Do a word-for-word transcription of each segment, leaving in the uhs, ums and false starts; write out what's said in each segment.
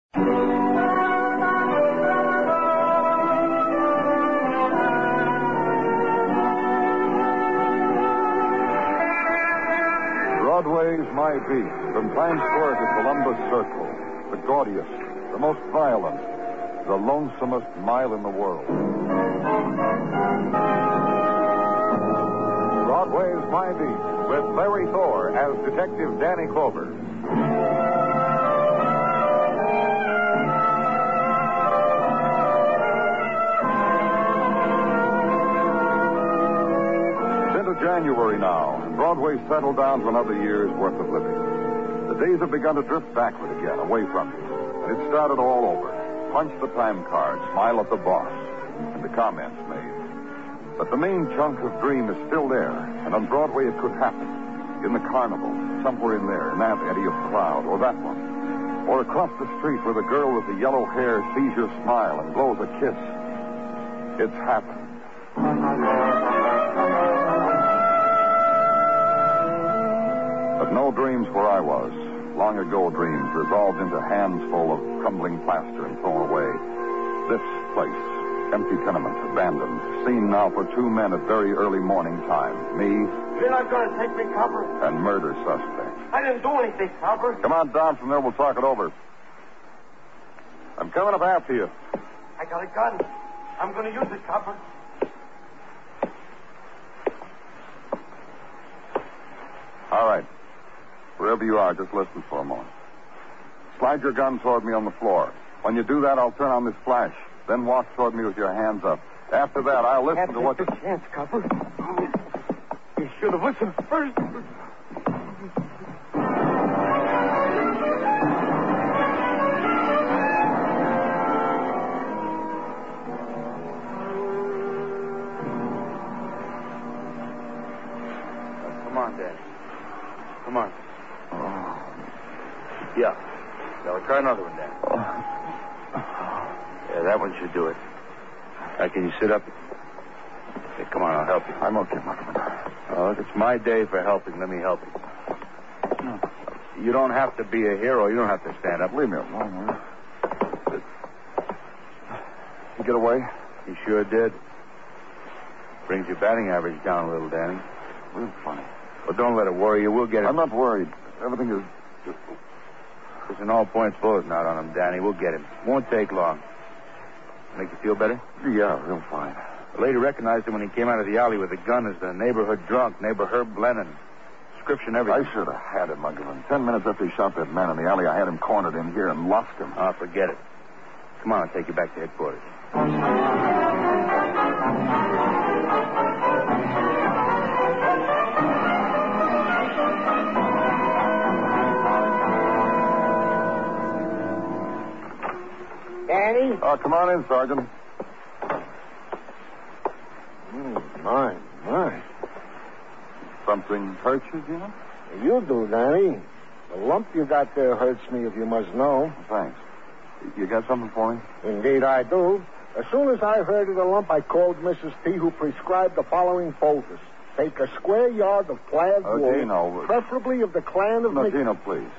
Broadway's My Beat, from Times Square to Columbus Circle, the gaudiest, the most violent, the lonesomest mile in the world. Broadway's My Beat, with Larry Thor as Detective Danny Clover. January now, and Broadway settled down to another year's worth of living. The days have begun to drift backward again, away from you. And it started all over. Punch the time card, smile at the boss, and the comments made. But the main chunk of dream is still there, and on Broadway it could happen. In the carnival, somewhere in there, in that eddy of cloud, or that one. Or across the street where the girl with the yellow hair sees your smile and blows a kiss. It's happened. But no dreams where I was. Long ago dreams resolved into hands full of crumbling plaster and thrown away. This place, empty tenement, abandoned, seen now for two men at very early morning time. Me. You're not going to take me, Copper? And murder suspect. I didn't do anything, Copper. Come on down from there, we'll talk it over. I'm coming up after you. I got a gun. I'm going to use it, Copper. All right. Wherever you are, just listen for a moment. Slide your gun toward me on the floor. When you do that, I'll turn on this flash. Then walk toward me with your hands up. After that, I'll listen Can't to what... the chance, Copper. You should have listened first. Come on, Daddy. Come on. Yeah. Yeah, we'll try another one, Dad. Yeah, that one should do it. Now, can you sit up? Hey, come on, I'll help you. I'm okay, Muckman. Oh, it's my day for helping. Let me help you. You don't have to be a hero. You don't have to stand up. Leave me alone, will you? You get away? You sure did. Brings your batting average down a little, Danny. Real funny. Well, don't let it worry you. We'll get it. I'm not worried. Everything is just... There's an all-points bulletin out on him, Danny. We'll get him. Won't take long. Make you feel better? Yeah, real fine. The lady recognized him when he came out of the alley with a gun as the neighborhood drunk, neighbor Herb Lennon. Description, everything. I should have had him, Muggavan. Ten minutes after he shot that man in the alley, I had him cornered in here and lost him. Oh, forget it. Come on, I'll take you back to headquarters. Danny? Oh, come on in, Sergeant. Mm, my, my. Something hurt you, Gina? You do, Danny. The lump you got there hurts me, if you must know. Thanks. You got something for me? Indeed, I do. As soon as I heard of the lump, I called Missus T, who prescribed the following poultice. Take a square yard of plaid Oh, wool, Gino. preferably of the clan of... No, Mc- Gino, please.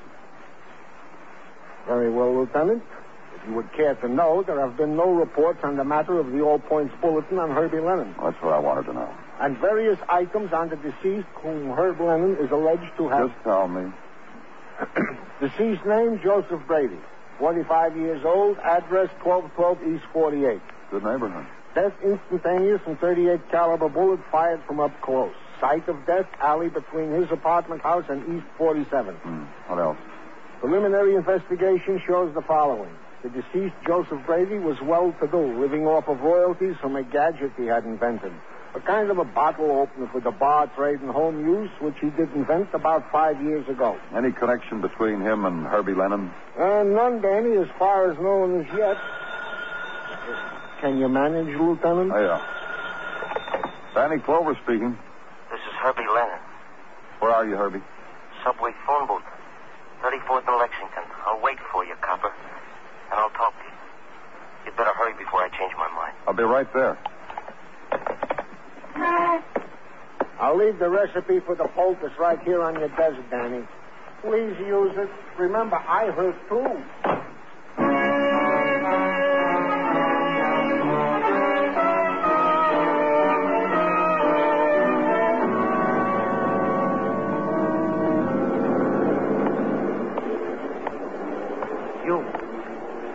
Very well, Lieutenant. If you would care to know, there have been no reports on the matter of the All Points Bulletin on Herbie Lennon. That's what I wanted to know. And various items on the deceased whom Herb Lennon is alleged to have... Just tell me. Deceased name, Joseph Brady. forty-five years old. Address, twelve twelve East forty-eight. Good neighborhood. Death instantaneous and thirty-eight caliber bullet fired from up close. Site of death, alley between his apartment house and East forty-seven. Hmm. What else? Preliminary investigation shows the following. The deceased, Joseph Brady, was well-to-do, living off of royalties from a gadget he had invented. A kind of a bottle opener for the bar trade and home use, which he did invent about five years ago. Any connection between him and Herbie Lennon? Uh, none, Danny, as far as known as yet. Can you manage, Lieutenant? Oh, yeah. Danny Clover speaking. This is Herbie Lennon. Where are you, Herbie? Subway phone booth. thirty-fourth and Lexington. I'll wait for you, Copper. And I'll talk to you. You'd better hurry before I change my mind. I'll be right there. I'll leave the recipe for the poultice right here on your desk, Danny. Please use it. Remember, I hurt too.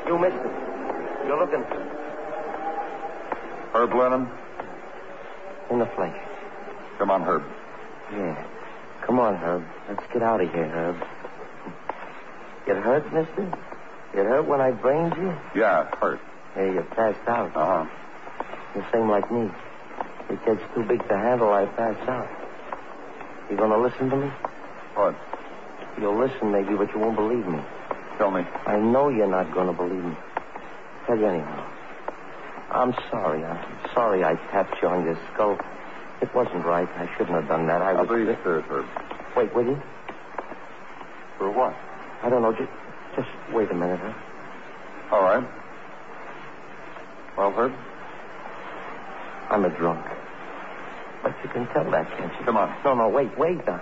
You missed it. You're looking. Herb Lennon? In the flesh. Come on, Herb. Yeah. Come on, Herb. Let's get out of here, Herb. It hurt, mister? It hurt when I brained you? Yeah, it hurt. Yeah, you passed out. Uh-huh. The same like me. It gets too big to handle, I pass out. You gonna listen to me? What? You'll listen maybe, but you won't believe me. Tell me. I know you're not gonna believe me. Tell you anyhow. I'm sorry. I'm sorry I tapped you on your skull. It wasn't right. I shouldn't have done that. I was... I'll be stairs, Herb. Wait, will you? For what? I don't know. Just, just wait a minute, huh? All right. Well, Herb? I'm a drunk. But you can tell that, can't you? Come on. No, no, wait, wait, now.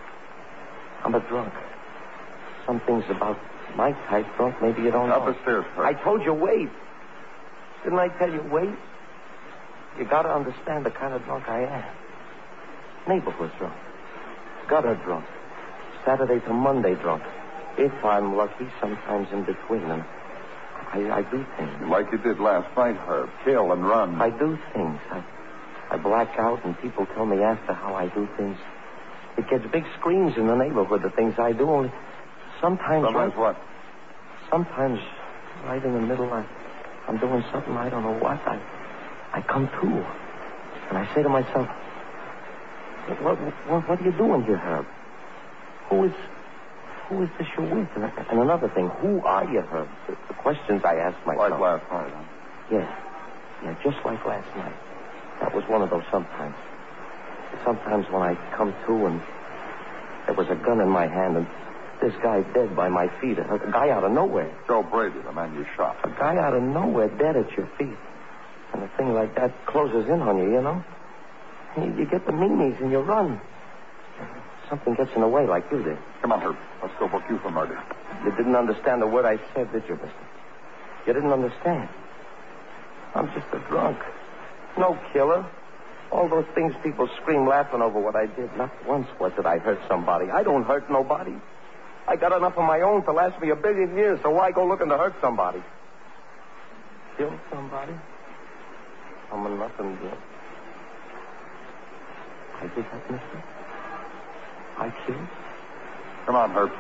I'm a drunk. Some things about my type drunk, maybe you don't Up know. the stairs, Herb. I told you wait. Didn't I tell you wait? You gotta understand the kind of drunk I am. Neighborhood drunk. Gutter drunk. Saturday to Monday drunk. If I'm lucky, sometimes in between. And I, I do things. Like you did last night, Herb. Kill and run. I do things. I, I black out, and people tell me after how I do things. It gets big screams in the neighborhood, the things I do. Only sometimes... Sometimes right, what? Sometimes, right in the middle, I, I'm doing something I don't know what. I, I come to, and I say to myself, what, what, what are you doing here, Herb? Who is... Who is this you're with? And, and another thing, who are you, Herb? The, the questions I ask myself. Like last night, huh? Yeah. Yeah, just like last night. That was one of those sometimes. Sometimes when I come to and there was a gun in my hand and this guy dead by my feet. A, a guy out of nowhere. Joe Brady, the man you shot. A guy out of nowhere dead at your feet. And a thing like that closes in on you, you know? You, you get the meanies and you run. Something gets in the way like you did. Come on, Herb. Let's go book you for murder. You didn't understand the word I said, did you, mister? You didn't understand. I'm just a drunk. No killer. All those things people scream laughing over what I did. Not once was it I hurt somebody. I don't hurt nobody. I got enough of my own to last me a billion years, so why go looking to hurt somebody? Kill somebody? I'm a nothing good. I did that, mister? I killed? Come on, Herb.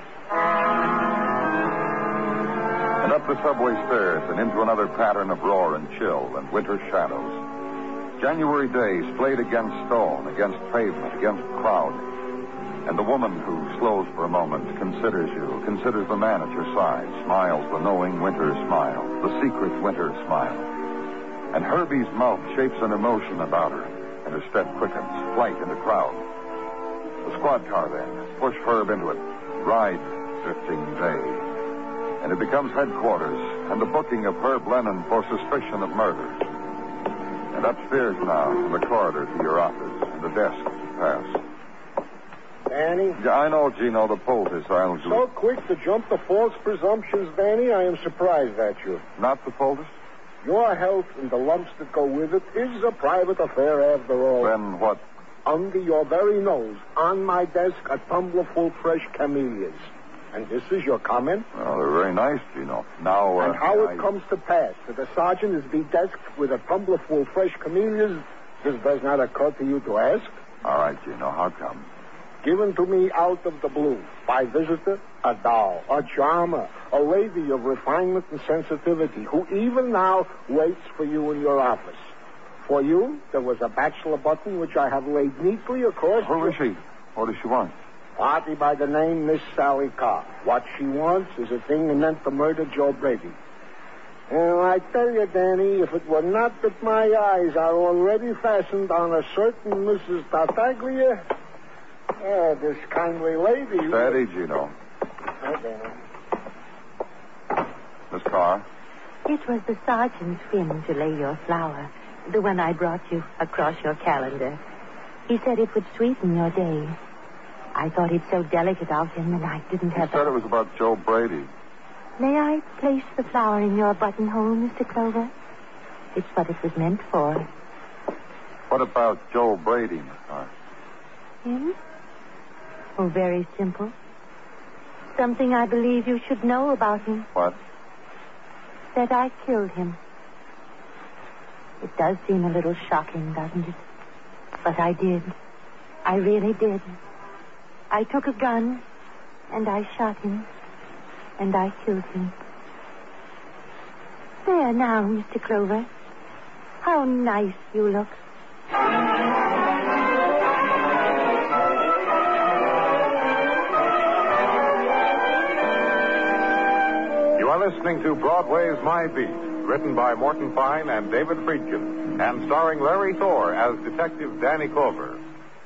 And up the subway stairs and into another pattern of roar and chill and winter shadows. January days played against stone, against pavement, against crowd. And the woman who slows for a moment, considers you, considers the man at your side, smiles the knowing winter smile, the secret winter smile. And Herbie's mouth shapes an emotion about her, and her step quickens, flight in the crowd. The squad car, then. Push Herb into it. Ride, drifting day. And it becomes headquarters and the booking of Herb Lennon for suspicion of murder. And upstairs now, in the corridor to your office, and the desk to pass. Danny? Yeah, I know, Gino, the poultice. I'll do So it. quick to jump to false presumptions, Danny, I am surprised at you. Not the poultice? Your health and the lumps that go with it is a private affair after all. Then what? Under your very nose, on my desk, a tumbler full fresh camellias. And this is your comment? Well, they're very nice, Gino. Now, uh... And how I... it comes to pass that the sergeant is bedesked with a tumbler full fresh camellias, this does not occur to you to ask? All right, Gino, how come? Given to me out of the blue, by visitor, a doll, a charmer, a lady of refinement and sensitivity, who even now waits for you in your office. For you, there was a bachelor button which I have laid neatly across... Who your... is she? What does she want? Party by the name Miss Sally Carr. What she wants is a thing meant to murder Joe Brady. And I tell you, Danny, if it were not that my eyes are already fastened on a certain Missus Tartaglia, uh, this kindly lady... Steady, Gino. Oh, Danny. Miss Carr? It was the sergeant's whim to lay your flower, the one I brought you, across your calendar. He said it would sweeten your day. I thought it so delicate of him, and I didn't He have... said it was about Joe Brady. May I place the flower in your buttonhole, Mister Clover? It's what it was meant for. What about Joe Brady, Miss Carr? Him? Oh, very simple. Something I believe you should know about him. What? that I killed him. It does seem a little shocking, doesn't it? But I did. I really did. I took a gun, and I shot him, and I killed him. There now, Mister Clover. How nice you look. You are listening to Broadway's My Beat, written by Morton Fine and David Friedkin, and starring Larry Thor as Detective Danny Clover.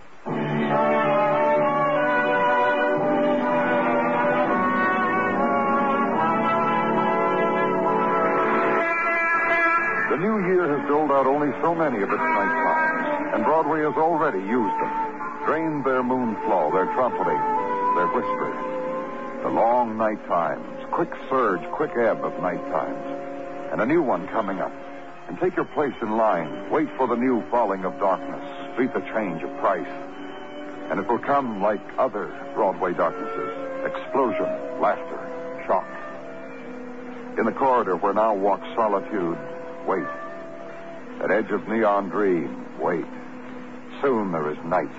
The new year has doled out only so many of its night times, and Broadway has already used them, drained their moon flow, their trumpeting, their whispers. The long night times, quick surge, quick ebb of night times, and a new one coming up. And take your place in line, wait for the new falling of darkness, beat the change of price. And it will come like other Broadway darknesses, explosion, laughter, shock. In the corridor where now walks solitude, wait. At edge of neon dream, wait. Soon there is night.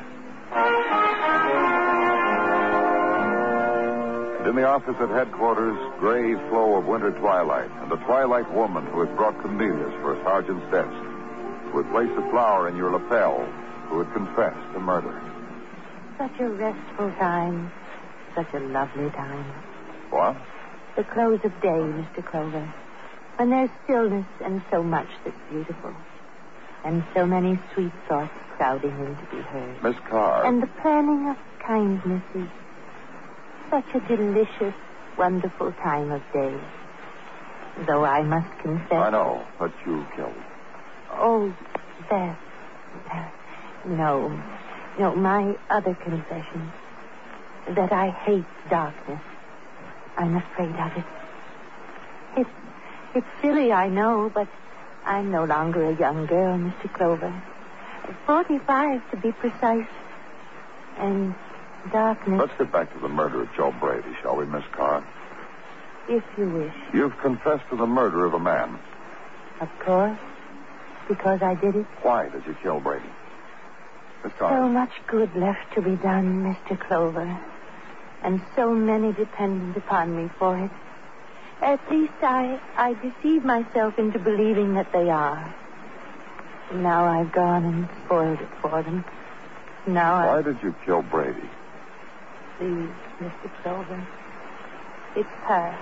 And in the office at headquarters, gray flow of winter twilight, and the twilight woman who had brought camellias for a sergeant's desk, who had placed a flower in your lapel, who had confessed to murder. Such a restful time. Such a lovely time. What? The close of day, Mister Clover. When there's stillness and so much that's beautiful. And so many sweet thoughts crowding in to be heard. Miss Carr. And the planning of kindnesses. Such a delicious, wonderful time of day. Though I must confess... I know, but you killed. Oh, that... that... No. No, my other confession. That I hate darkness. I'm afraid of it. It's... It's silly, I know, but I'm no longer a young girl, Mister Clover. Forty-five, to be precise. And darkness... Let's get back to the murder of Joe Brady, shall we, Miss Carr? If you wish. You've confessed to the murder of a man. Of course. Because I did it. Why did you kill Brady? Miss Carr. So much good left to be done, Mister Clover. And so many dependent upon me for it. At least I, I deceive myself into believing that they are. Now I've gone and spoiled it for them. Now I... Why did you kill Brady? Please, Mister Clover. It's past.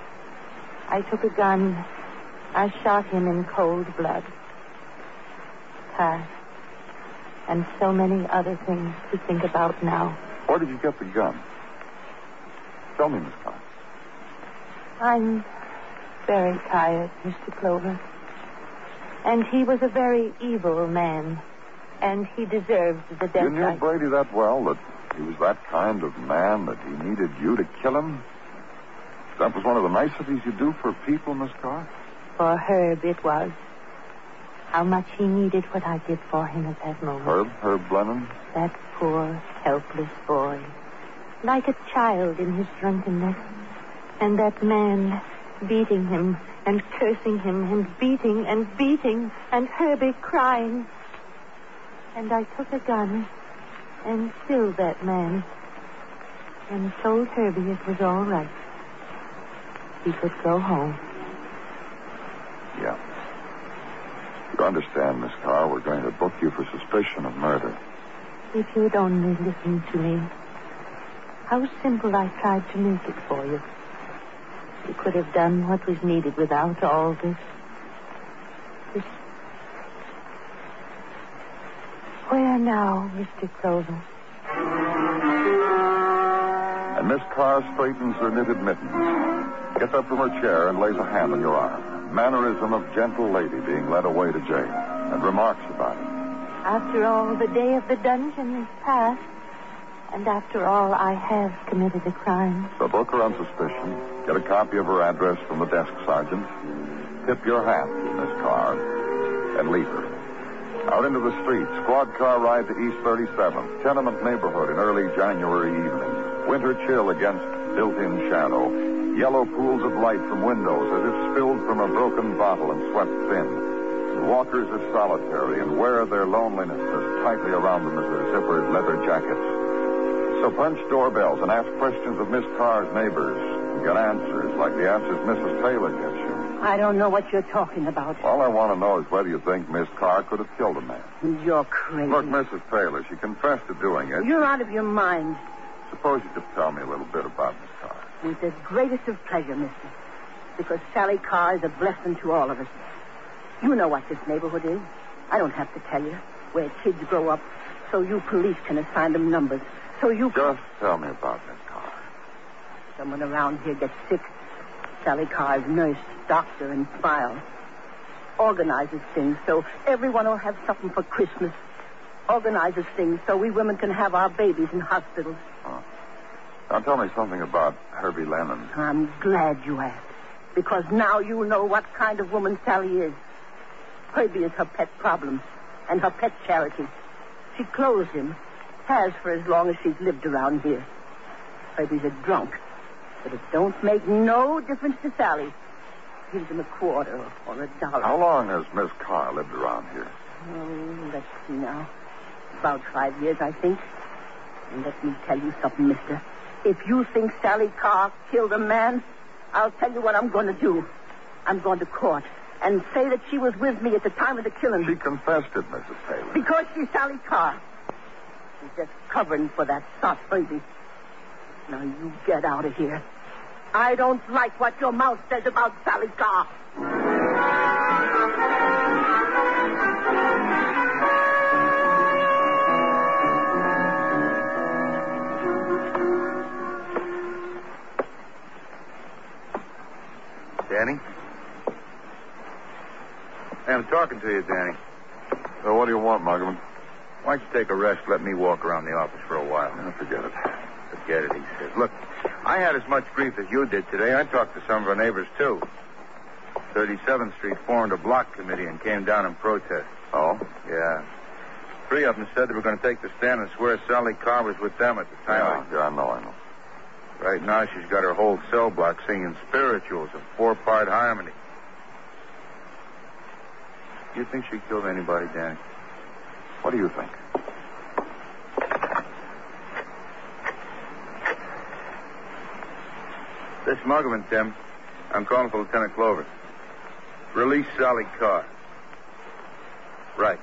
I took a gun. I shot him in cold blood. Past. And so many other things to think about now. Where did you get the gun? Tell me, Miss Carr. I'm very tired, Mister Clover. And he was a very evil man. And he deserved the death. You knew I... Brady that well, that he was that kind of man, that he needed you to kill him? That was one of the niceties you do for people, Miss Carr? For Herb, it was. How much he needed what I did for him at that moment. Herb? Herb Blennon? That poor, helpless boy. Like a child in his drunkenness. And that man beating him and cursing him and beating and beating and Herbie crying. And I took a gun and killed that man and told Herbie it was all right. He could go home. Yeah. You understand, Miss Carr, we're going to book you for suspicion of murder. If you'd only listen to me. How simple I tried to make it for you. You could have done what was needed without all this. This. Where now, Mister Clover? And Miss Carr straightens her knitted mittens, gets up from her chair and lays a hand on your arm. Mannerism of gentle lady being led away to jail, and remarks about it. After all, the day of the dungeon is past. And after all, I have committed a crime. So book her on suspicion. Get a copy of her address from the desk sergeant. Tip your hat to Miss Carr. And leave her. Out into the street, squad car ride to East thirty-seventh, tenement neighborhood in early January evening. Winter chill against built-in shadow. Yellow pools of light from windows as if spilled from a broken bottle and swept thin. The walkers are solitary and wear their loneliness as tightly around them as their zippered leather jackets. So punch doorbells and ask questions of Miss Carr's neighbors and get answers like the answers Missus Taylor gets you. I don't know what you're talking about. All I want to know is whether you think Miss Carr could have killed a man. You're crazy. Look, Missus Taylor, she confessed to doing it. You're out of your mind. Suppose you could tell me a little bit about Miss Carr. With the greatest of pleasure, mister. Because Sally Carr is a blessing to all of us. You know what this neighborhood is. I don't have to tell you. Where kids grow up, so you police can assign them numbers. So you... Just tell me about Miss Carr. Someone around here gets sick. Sally Carr's nurse, doctor, and file. Organizes things so everyone will have something for Christmas. Organizes things so we women can have our babies in hospitals. Oh. Now tell me something about Herbie Lennon. I'm glad you asked. Because now you know what kind of woman Sally is. Herbie is her pet problem. And her pet charity. She clothes him. Has for as long as she's lived around here. Herbie's a drunk. But it don't make no difference to Sally. Gives him a quarter or a dollar. How long has Miss Carr lived around here? Oh, let's see now. About five years, I think. And let me tell you something, mister. If you think Sally Carr killed a man, I'll tell you what I'm going to do. I'm going to court and say that she was with me at the time of the killing. She confessed it, Missus Taylor. Because she's Sally Carr. She's just covering for that soft baby. Now you get out of here. I don't like what your mouth says about Sally Carr. Danny? Hey, I'm talking to you, Danny. So what do you want, Muggavan? Why don't you take a rest, let me walk around the office for a while? Oh, forget it. Forget it, he says. Look, I had as much grief as you did today. I talked to some of our neighbors, too. thirty-seventh Street formed a block committee and came down in protest. Oh? Yeah. Three of them said they were going to take the stand and swear Sally Carr was with them at the time. Yeah, yeah, I know, I know. Right now, she's got her whole cell block singing spirituals in four-part harmony. Do you think she killed anybody, Danny? What do you think? This Muggavan, Tim. I'm calling for Lieutenant Clover. Release Sally Carr. Right.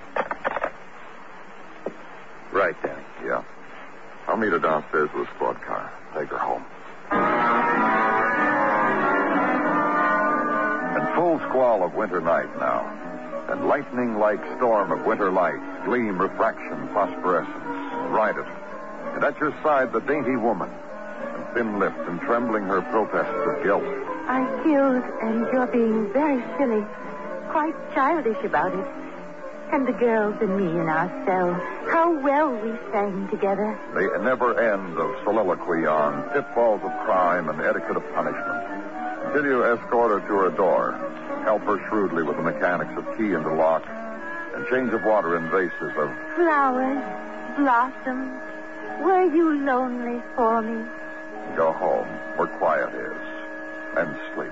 Right, Danny. Yeah. I'll meet her downstairs with a squad car. Take her home. In full squall of winter night now, and lightning-like storm of winter lights, gleam, refraction, phosphorescence, riot. And at your side, the dainty woman, and thin-lipped and trembling her protests of guilt. I killed, and you're being very silly, quite childish about it. And the girls and me in our cell, how well we sang together. The never end of soliloquy on pitfalls of crime and etiquette of punishment. Until you escort her to her door, help her shrewdly with the mechanics of key and the lock, and change of water in vases of... Flowers, blossoms, were you lonely for me? Go home, where quiet is, and sleep.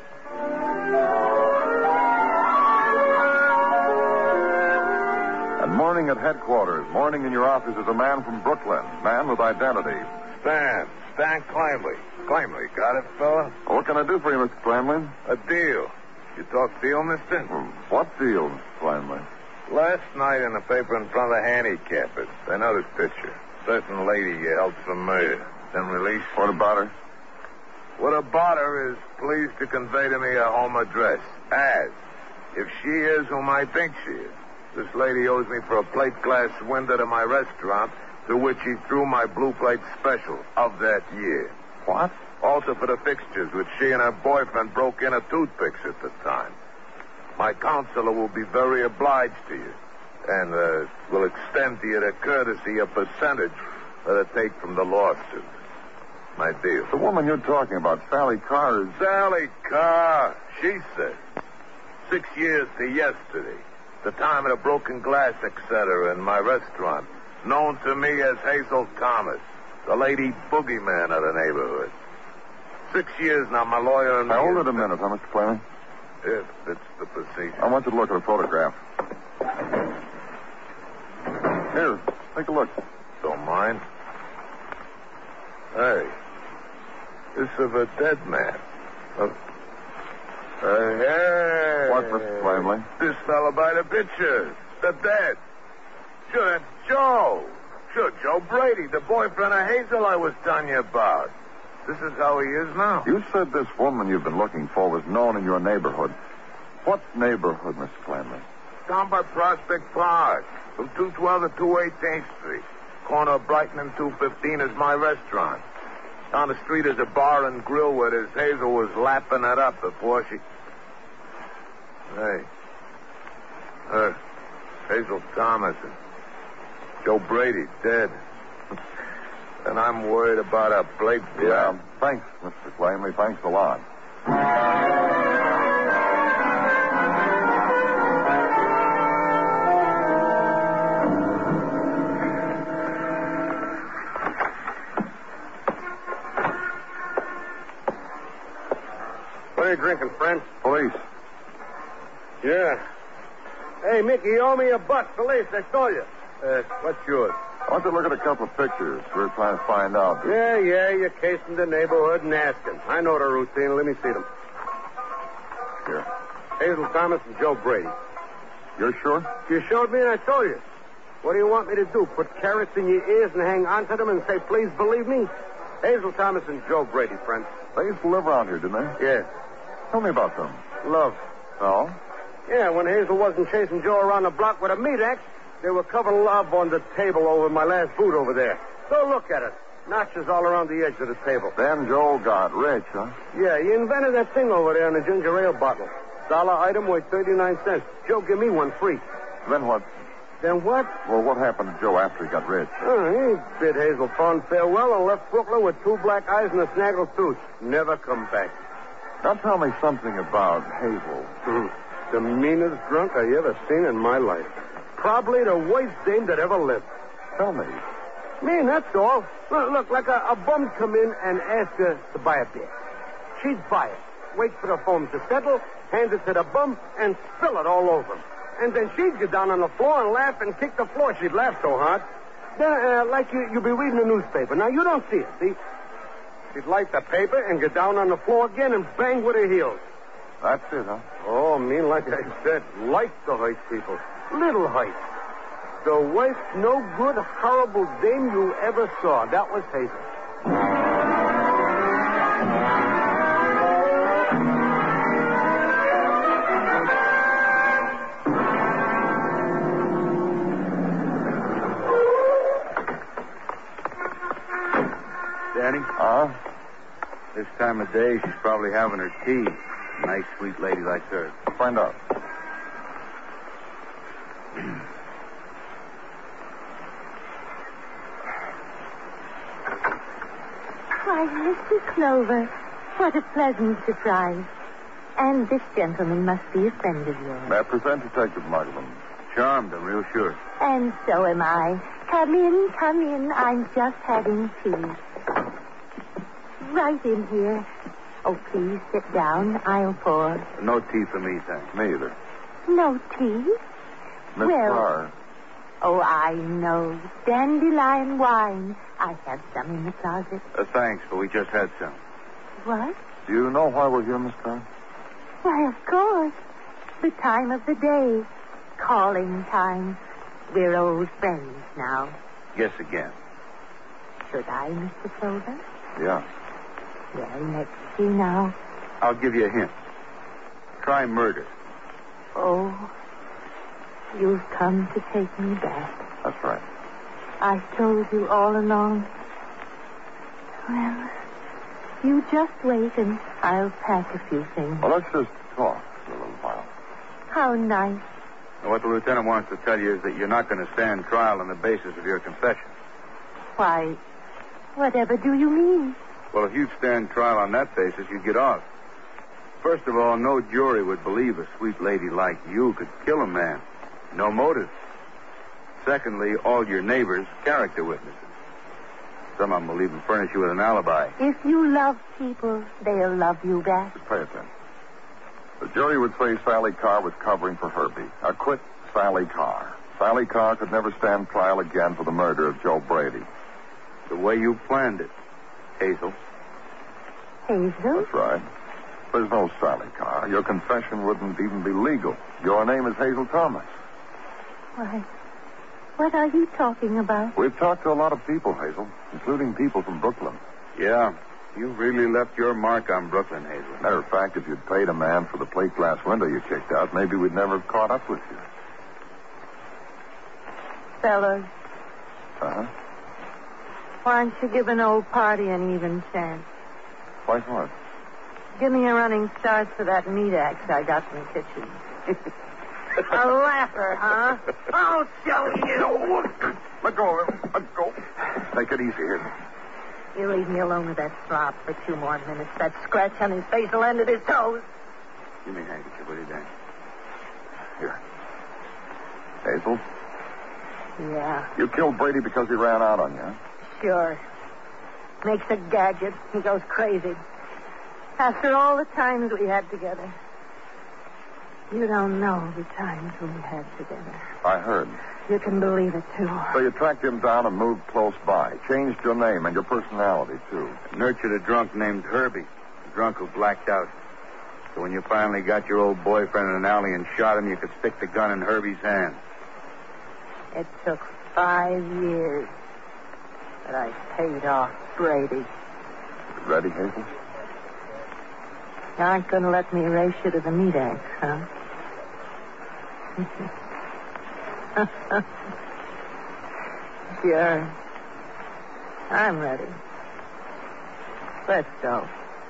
And morning at headquarters, morning in your office is a man from Brooklyn, man with identity. Stan, Stan Climley. Climley, got it, fella? What can I do for you, Mister Climley? A deal. You talk deal, mister? Hmm, what deal, Climley? Last night in the paper in front of the handicappers, I know this picture. Certain lady you held for murder, then released. What about her? What about her is please to convey to me her home address. As, if she is whom I think she is, this lady owes me for a plate glass window to my restaurant, to which she threw my blue plate special of that year. What? Also for the fixtures, which she and her boyfriend broke in at toothpicks at the time. My counselor will be very obliged to you, and uh, will extend to you the courtesy a percentage that I take from the lawsuit. My deal. The woman you're talking about, Sally Carr, is... Sally Carr, she said. Six years to yesterday. The time of the broken glass, et cetera, in my restaurant. Known to me as Hazel Thomas, the lady boogeyman of the neighborhood. Six years now, my lawyer and Now, me. hold it a minute, huh, Mister Clayman? If it's the procedure. I want you to look at a photograph. Here, take a look. Don't mind. Hey, this of a dead man. Uh, uh, hey. What, Mister Flamley? This fella by the picture. The dead. Sure, that's Joe. Sure, Joe Brady, the boyfriend of Hazel I was telling you about. This is how he is now. You said this woman you've been looking for was known in your neighborhood. What neighborhood, Mister Flamley? Down by Prospect Park. From two twelve to two eighteenth Street. Corner of Brighton and two fifteen is my restaurant. Down the street is a bar and grill where this Hazel was lapping it up before she... Hey. Uh, Hazel Thomas and Joe Brady dead. And I'm worried about a Blake... Yeah, thanks, Mister Flamley. Thanks a lot. What are you drinking, friend? Police. Yeah. Hey, Mickey, you owe me a buck. Police, I stole you. Uh, what's yours? I want you to look at a couple of pictures. We're trying to find out. Yeah, yeah, you're casing the neighborhood and asking. I know the routine. Let me see them. Here. Hazel Thomas and Joe Brady. You're sure? You showed me and I told you. What do you want me to do? Put carrots in your ears and hang on to them and say, please believe me? Hazel Thomas and Joe Brady, friend. They used to live around here, didn't they? Yeah. Tell me about them. Love. Oh? Yeah, when Hazel wasn't chasing Joe around the block with a meat axe, they were covering love on the table over my last boot over there. Go look at it. Notches all around the edge of the table. Then Joe got rich, huh? Yeah, he invented that thing over there in the ginger ale bottle. Dollar item worth thirty-nine cents. Joe, give me one free. Then what? Then what? Well, what happened to Joe after he got rich? Oh, he bid Hazel fond farewell and left Brooklyn with two black eyes and a snaggled tooth. Never come back. Now tell me something about Hazel. Hmm. The meanest drunk I ever seen in my life. Probably the worst dame that ever lived. Tell me. Mean, that's all. Look, look like a, a bum come in and ask her to buy a beer. She'd buy it, wait for the foam to settle, hand it to the bum, and spill it all over him. And then she'd get down on the floor and laugh and kick the floor. She'd laugh so hard. Then, uh, like you, you'd be reading a newspaper. Now, you don't see it, see? She'd light the paper and get down on the floor again and bang with her heels. That's it, huh? Oh, mean, like I said, like to hurt people. Little hurt. The worst, no good, horrible dame you ever saw. That was Hazel. Danny? Huh? This time of day, she's probably having her tea. A nice, sweet lady like her. Find out. Why, Mister Clover, what a pleasant surprise. And this gentleman must be a friend of yours. May I present Detective Mugman? Charmed, I'm real sure. And so am I. Come in, come in. I'm just having tea. Right in here. Oh, please sit down. I'll pour. No tea for me, thanks. Me either. No tea? Miss Well- Carr. Oh, I know. Dandelion wine. I have some in the closet. Uh, thanks, but we just had some. What? Do you know why we're here, Miss Carr? Why, of course. The time of the day. Calling time. We're old friends now. Guess again. Should I, Mister Clover? Yeah. Well, let's see now. I'll give you a hint. Try murder. Oh, you've come to take me back. That's right. I told you all along. Well, you just wait and I'll pack a few things. Well, let's just talk for a little while. How nice. What the lieutenant wants to tell you is that you're not going to stand trial on the basis of your confession. Why, whatever do you mean? Well, if you'd stand trial on that basis, you'd get off. First of all, no jury would believe a sweet lady like you could kill a man. No motive. Secondly, all your neighbors, character witnesses. Some of them will even furnish you with an alibi. If you love people, they'll love you back. Just pay attention. The jury would say Sally Carr was covering for Herbie. Acquit Sally Carr. Sally Carr could never stand trial again for the murder of Joe Brady. The way you planned it, Hazel. Hazel? That's right. There's no Sally Carr. Your confession wouldn't even be legal. Your name is Hazel Thomas. Why, what are you talking about? We've talked to a lot of people, Hazel, including people from Brooklyn. Yeah, you really left your mark on Brooklyn, Hazel. Matter of fact, if you'd paid a man for the plate glass window you kicked out, maybe we'd never have caught up with you. Fellas, Uh-huh. why don't you give an old party an even chance? Like what? Give me a running start for that meat axe I got in the kitchen. A laugher, huh? I'll show you. Let go of him. Let go. Take it easy here. You leave me alone with that slop for two more minutes. That scratch on his face will end at his toes. Give me a handkerchief, will you, Dan? Here. Hazel, Yeah, you killed Brady because he ran out on you, huh? sure. Makes a gadget. He goes crazy. After all the times we had together. You don't know the times we had together. I heard. You can believe it, too. So you tracked him down and moved close by. Changed your name and your personality, too. Nurtured a drunk named Herbie. A drunk who blacked out. So when you finally got your old boyfriend in an alley and shot him, you could stick the gun in Herbie's hand. It took five years. But I paid off Brady. Ready, Hazel? You aren't going to let me race you to the meat axe, huh? Sure. I'm ready. Let's go.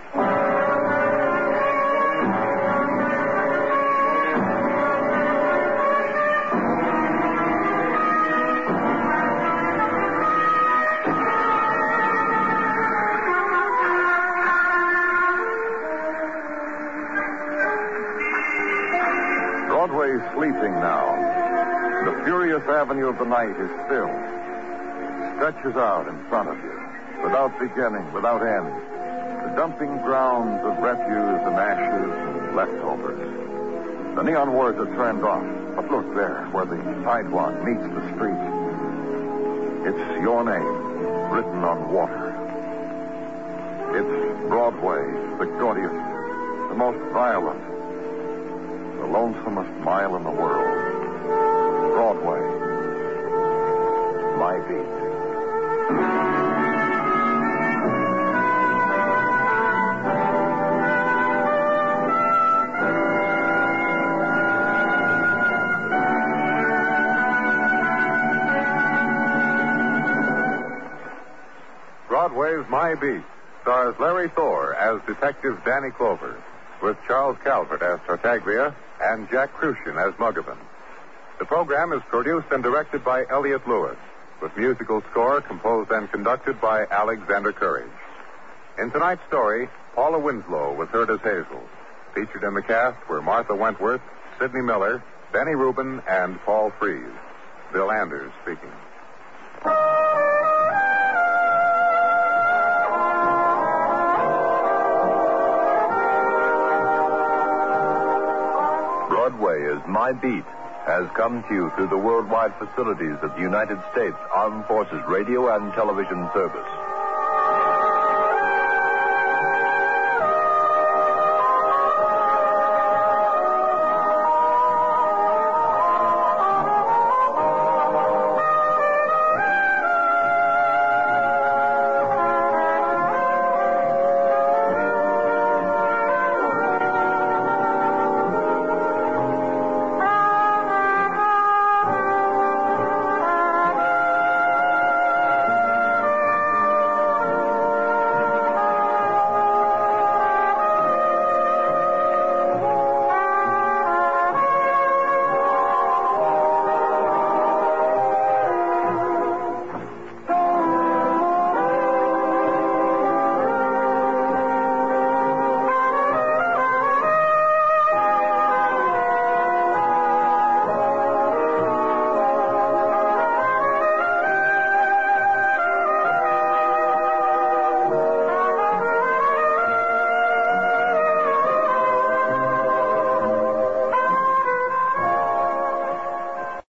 Broadway's sleeping now. The furious avenue of the night is still. It stretches out in front of you, without beginning, without end. The dumping grounds of refuse and ashes and leftovers. The neon words are turned off. But look there, where the sidewalk meets the street. It's your name, written on water. It's Broadway, the gaudiest, the most violent, the lonesomest mile in the world. Broadway. My beat. Broadway's My Beat stars Larry Thor as Detective Danny Clover, with Charles Calvert as Tartaglia and Jack Crucian as Muggavan. The program is produced and directed by Elliott Lewis, with musical score composed and conducted by Alexander Courage. In tonight's story, Paula Winslow was heard as Hazel. Featured in the cast were Martha Wentworth, Sidney Miller, Benny Rubin, and Paul Frees. Bill Anders speaking. Broadway is My Beat has come to you through the worldwide facilities of the United States Armed Forces Radio and Television Service.